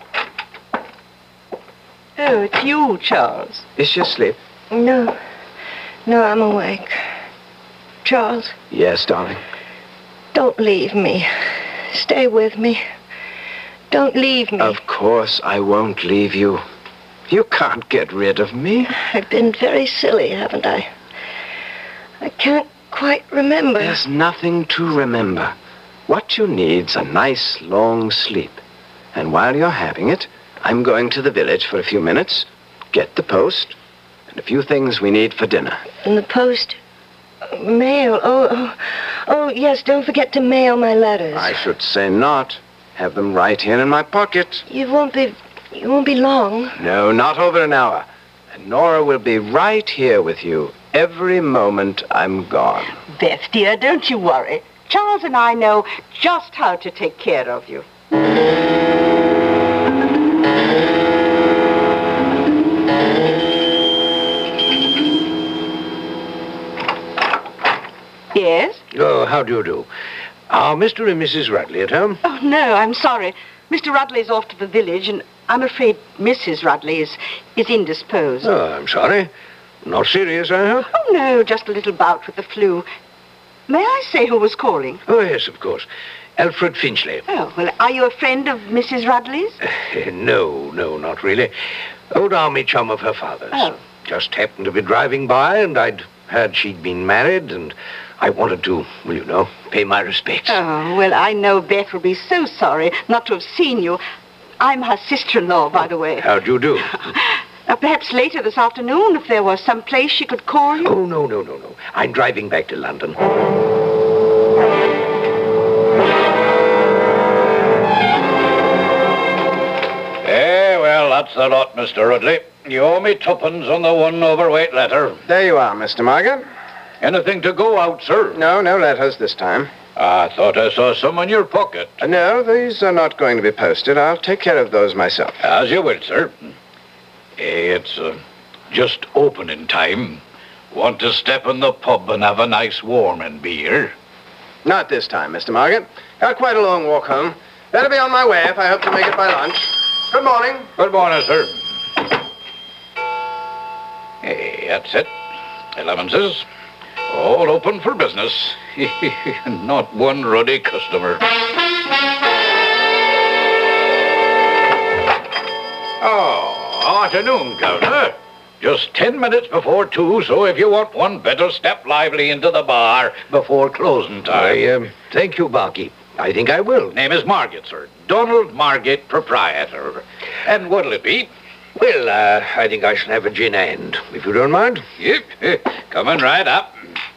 Oh, it's you, Charles. Is she asleep? No. No, I'm awake. Charles, Yes, darling. don't leave me. Stay with me. Don't leave me. Of course I won't leave you. You can't get rid of me. I've been very silly, haven't I? I can't quite remember. There's nothing to remember. What you need's a nice long sleep. And while you're having it, I'm going to the village for a few minutes, get the post, and a few things we need for dinner. In the post? Mail. Oh, yes, don't forget to mail my letters. I should say not. Have them right here in my pocket. You won't be long. No, not over an hour. And Nora will be right here with you every moment I'm gone. Beth, dear, don't you worry. Charles and I know just how to take care of you. Yes? Oh, how do you do? Are Mr. and Mrs. Ruddley at home? Oh, no, I'm sorry. Mr. Ruddley's off to the village, and I'm afraid Mrs. Ruddley is indisposed. Oh, I'm sorry. Not serious, I hope? Oh, no, just a little bout with the flu. May I say who was calling? Oh, yes, of course. Alfred Finchley. Oh, well, are you a friend of Mrs. Ruddley's? No, not really. Old army chum of her father's. Oh. Just happened to be driving by, and I'd heard she'd been married, and I wanted to, well, you know, pay my respects. Oh, well, I know Beth will be so sorry not to have seen you. I'm her sister-in-law, by the way. How'd you do? Perhaps later this afternoon, if there was some place she could call you. Oh, no. I'm driving back to London. Well, that's the lot, Mr. Ruddley. You owe me tuppence on the one overweight letter. There you are, Mr. Margaret. Anything to go out, sir? No letters this time. I thought I saw some in your pocket. No, these are not going to be posted. I'll take care of those myself. As you will, sir. It's just opening time. Want to step in the pub and have a nice warming beer? Not this time, Mr. Margaret. Got quite a long walk home. Better be on my way if I hope to make it by lunch. Good morning. Good morning, sir. Hey, that's it. 11's. All open for business. Not one ruddy customer. Oh, afternoon, Governor. Just 10 minutes before 2, so if you want one, better step lively into the bar before closing time. Thank you, Barkeep. I think I will. Name is Margate, sir. Donald Margate, proprietor. And what'll it be? Well, I think I shall have a gin and, if you don't mind. Yep. Coming right up.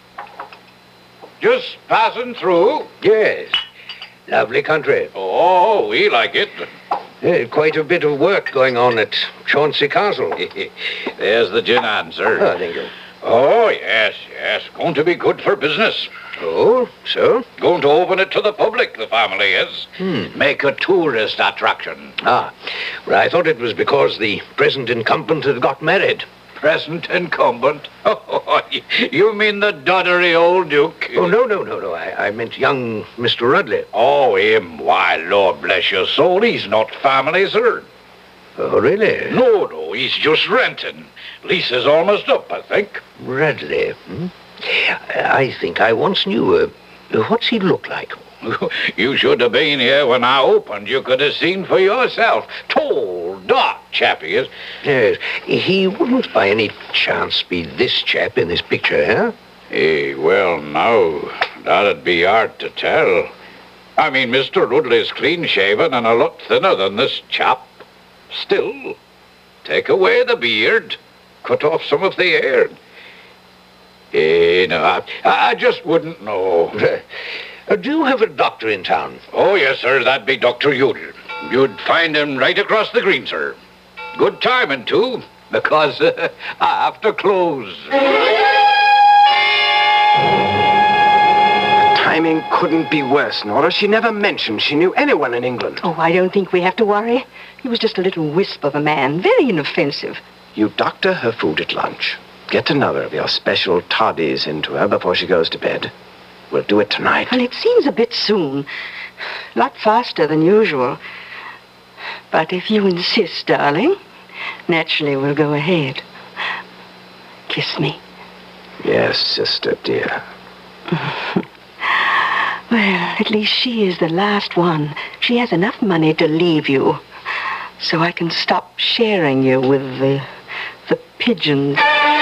Just passing through. Yes. Lovely country. Oh, we like it. Quite a bit of work going on at Chauncey Castle. There's the gin and, sir. Oh, thank you. Oh, yes. Going to be good for business. Oh, so? Going to open it to the public, the family is. Make a tourist attraction. Ah, well, I thought it was because the present incumbent had got married. Present incumbent? Oh, you mean the doddery old Duke? Oh, no. I meant young Mr. Ruddley. Oh, him? Why, Lord bless your soul, he's not family, sir. Oh, really? No, he's just renting. Lease is almost up, I think. Ruddley? I think I once knew. What's he look like? You should have been here when I opened. You could have seen for yourself. Tall, dark chap he is. Yes. He wouldn't by any chance be this chap in this picture, eh? Well, now, that'd be hard to tell. I mean, Mr. Ruddley's clean-shaven and a lot thinner than this chap. Still, take away the beard, cut off some of the hair. No, I just wouldn't know. Do you have a doctor in town? Oh, yes, sir. That'd be Dr. Udall. You'd find him right across the green, sir. Good timing, too, because I have to close. timing couldn't be worse, Nora. She never mentioned she knew anyone in England. Oh, I don't think we have to worry. He was just a little wisp of a man, very inoffensive. You doctor her food at lunch. Get another of your special toddies into her before she goes to bed. We'll do it tonight. Well, it seems a bit soon. A lot faster than usual. But if you insist, darling, naturally we'll go ahead. Kiss me. Yes, sister dear. Well, at least she is the last one. She has enough money to leave you. So I can stop sharing you with the pigeons.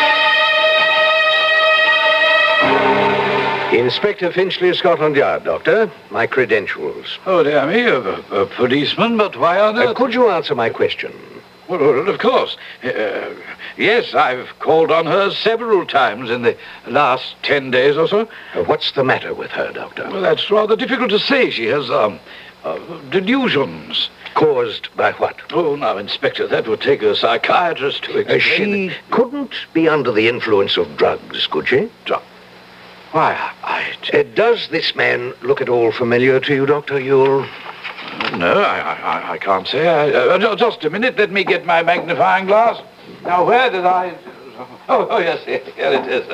Inspector Finchley of Scotland Yard, Doctor. My credentials. Oh, dear me, a policeman, but why on earth? Could you answer my question? Well, of course. Yes, I've called on her several times in the last 10 days or so. What's the matter with her, Doctor? Well, that's rather difficult to say. She has, delusions. Caused by what? Oh, now, Inspector, that would take a psychiatrist to explain. She couldn't be under the influence of drugs, could she? Why, does this man look at all familiar to you, Dr. Ewell? No, I can't say. Just a minute. Let me get my magnifying glass. Now, where did I... Oh, yes, here it is.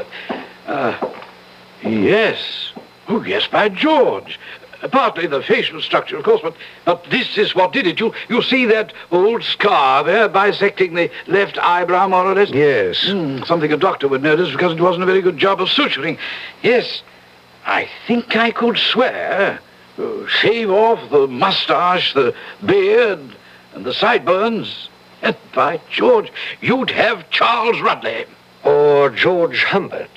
Yes. Oh, yes, by George. Partly the facial structure, of course, but this is what did it. You see that old scar there bisecting the left eyebrow, more or less? Yes. Something a doctor would notice because it wasn't a very good job of suturing. Yes, I think I could swear. Shave off the mustache, the beard, and the sideburns. And by George, you'd have Charles Rudley. Or George Humbert.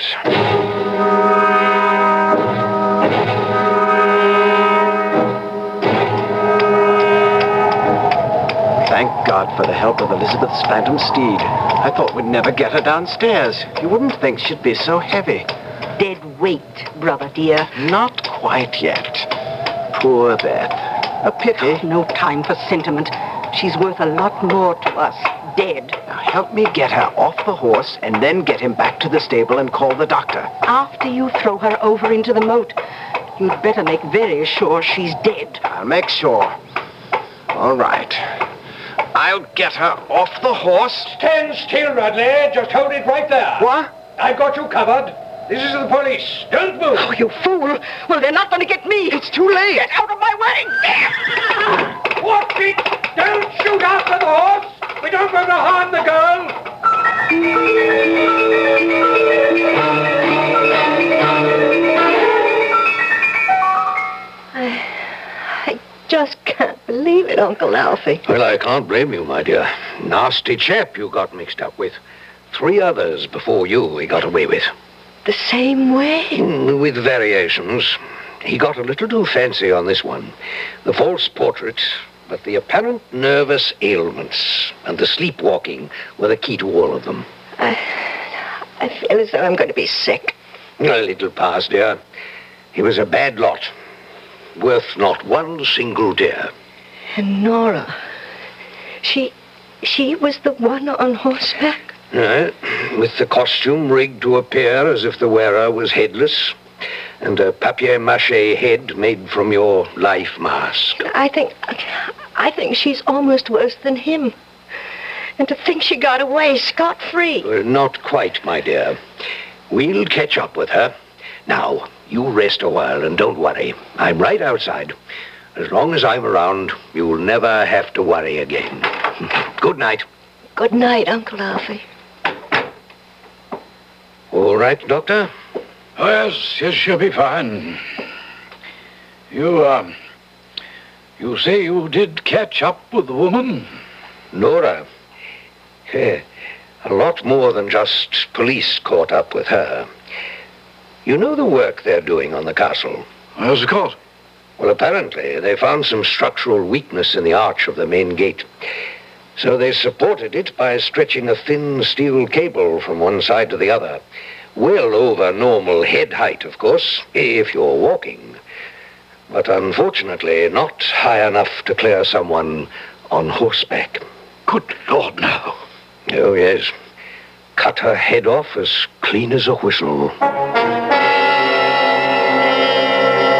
Thank God for the help of Elizabeth's phantom steed. I thought we'd never get her downstairs. You wouldn't think she'd be so heavy. Dead weight, brother dear. Not quite yet. Poor Beth. A pity. No time for sentiment. She's worth a lot more to us, dead. Now help me get her off the horse and then get him back to the stable and call the doctor. After you throw her over into the moat, you'd better make very sure she's dead. I'll make sure. All right. I'll get her off the horse. Stand still, Rudley. Just hold it right there. What? I've got you covered. This is the police. Don't move. Oh, you fool. Well, they're not going to get me. It's too late. Get out of my way. Watch it. Don't shoot after the horse. We don't want to harm the girl. I just can't believe it, Uncle Alfie. Well, I can't blame you, my dear. Nasty chap you got mixed up with. 3 others before you he got away with. The same way? With variations. He got a little too fancy on this one. The false portrait, but the apparent nervous ailments and the sleepwalking were the key to all of them. I feel as though I'm going to be sick. A little past, dear. He was a bad lot. Worth not one single tear. And Nora, she was the one on horseback? With the costume rigged to appear as if the wearer was headless, and a papier-mâché head made from your life mask. I think she's almost worse than him. And to think she got away scot-free. Not quite, my dear. We'll catch up with her. Now, you rest a while and don't worry. I'm right outside. As long as I'm around, you'll never have to worry again. Good night. Good night, Uncle Alfie. All right, Doctor? Oh, yes, she'll be fine. You say you did catch up with the woman? Nora. A lot more than just police caught up with her. You know the work they're doing on the castle? Yes, of course. Well, apparently, they found some structural weakness in the arch of the main gate. So they supported it by stretching a thin steel cable from one side to the other. Well over normal head height, of course, if you're walking. But unfortunately, not high enough to clear someone on horseback. Good Lord, no. Oh, yes. Cut her head off as clean as a whistle.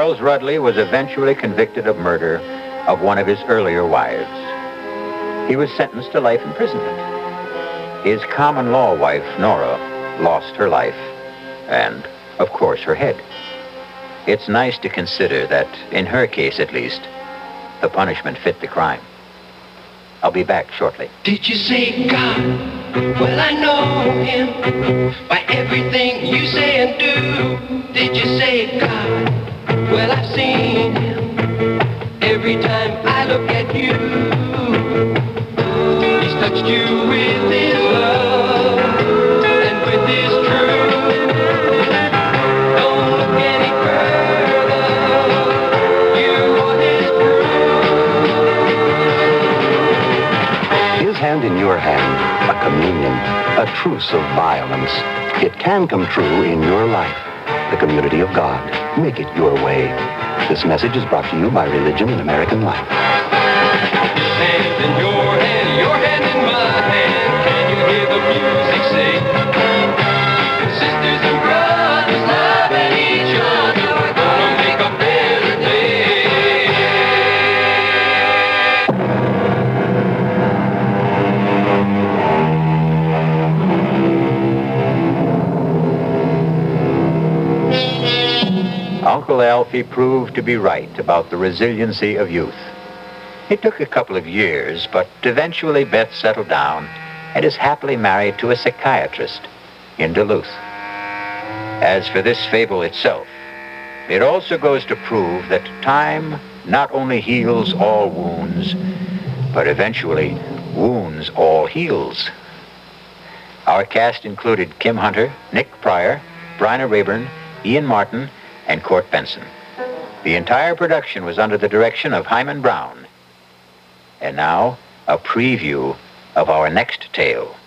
Charles Rudley was eventually convicted of murder of one of his earlier wives. He was sentenced to life imprisonment. His common law wife, Nora, lost her life and, of course, her head. It's nice to consider that, in her case at least, the punishment fit the crime. I'll be back shortly. Did you say God? Well, I know him by everything you say and do. Did you say God? Well, I've seen him every time I look at you. He's touched you with his love and with his truth. Don't look any further. You are his proof. His hand in your hand, a communion, a truce of violence. It can come true in your life. The community of God. Make it your way. This message is brought to you by Religion in American Life. Hand in your hand in my hand. Can you hear the music sing? Sisters and brothers loving each other. We're gonna make a better day. Uncle Alfie proved to be right about the resiliency of youth. It took a couple of years, but eventually Beth settled down and is happily married to a psychiatrist in Duluth. As for this fable itself, it also goes to prove that time not only heals all wounds, but eventually wounds all heals. Our cast included Kim Hunter, Nick Pryor, Bryna Rayburn, Ian Martin, and Court Benson. The entire production was under the direction of Hyman Brown. And now, a preview of our next tale.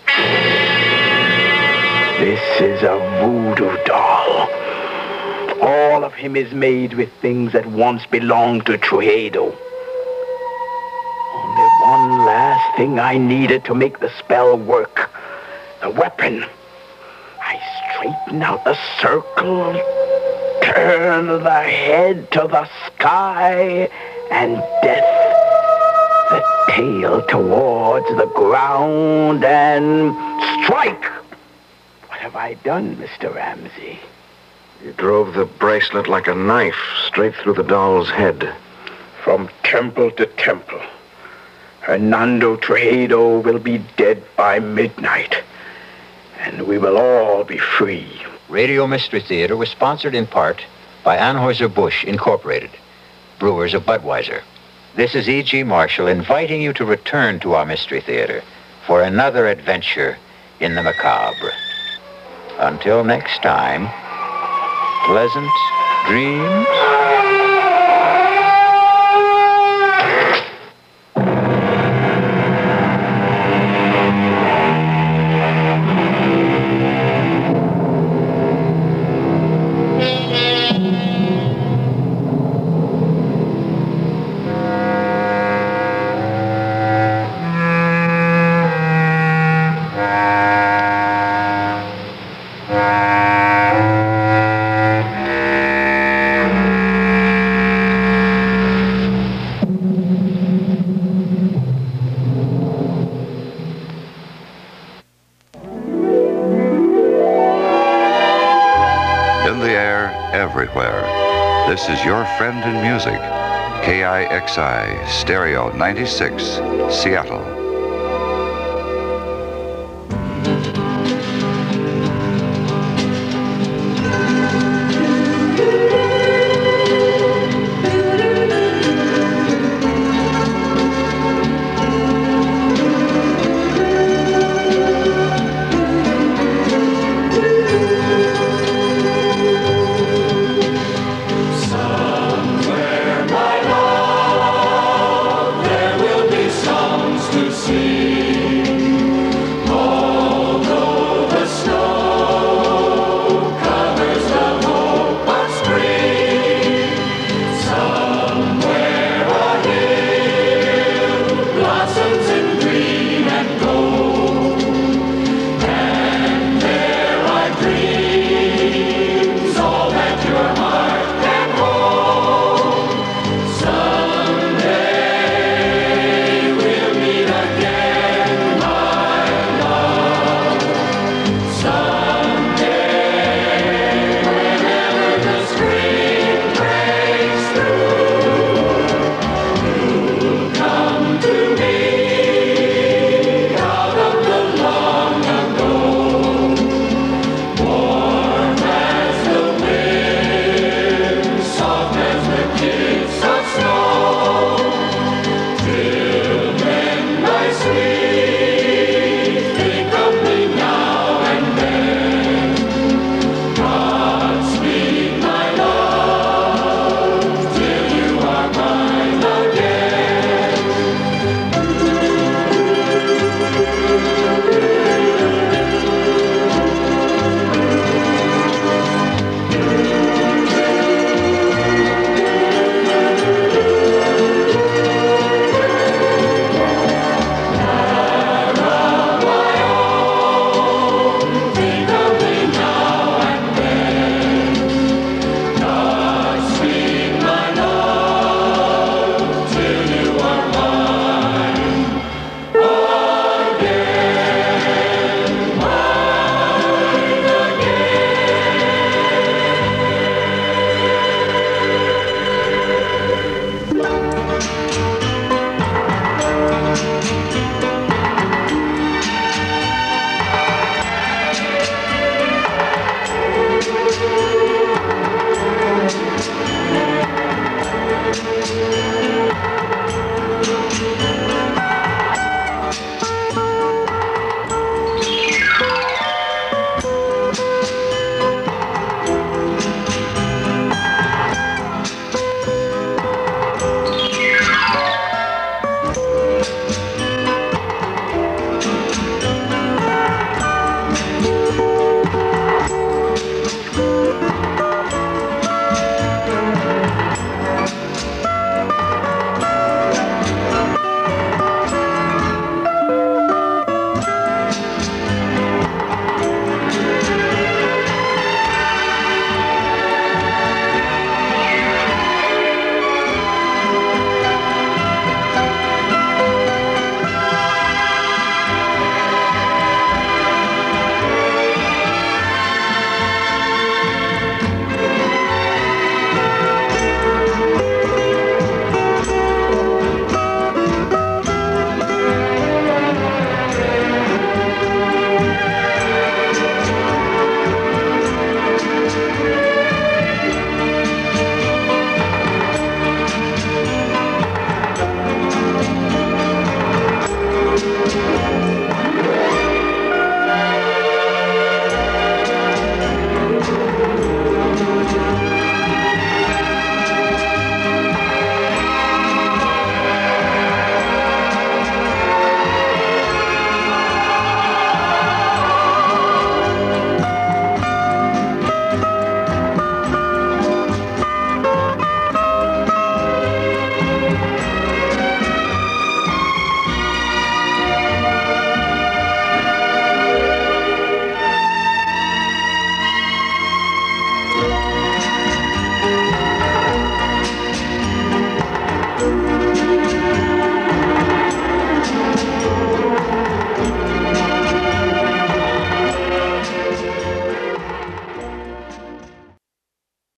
This is a voodoo doll. All of him is made with things that once belonged to Trujillo. Only one last thing I needed to make the spell work. The weapon. I straighten out the circle, turn the head to the sky, and death. The tail towards the ground, and strike! What have I done, Mr. Ramsey? You drove the bracelet like a knife straight through the doll's head. From temple to temple. Hernando Trujillo will be dead by midnight, and we will all be free. Radio Mystery Theater was sponsored in part by Anheuser-Busch Incorporated, brewers of Budweiser. This is E.G. Marshall inviting you to return to our Mystery Theater for another adventure in the macabre. Until next time, pleasant dreams. Everywhere. This is your friend in music. KIXI Stereo 96, Seattle.